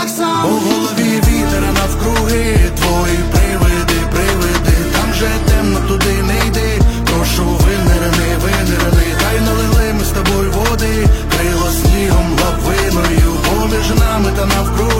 так сам. По голові вітер навкруги, твої привиди, там же темно, туди не йди. Прошу, винирни, дай налили ми з тобою води, крило снігом, лавиною, поміж нами та навкруги.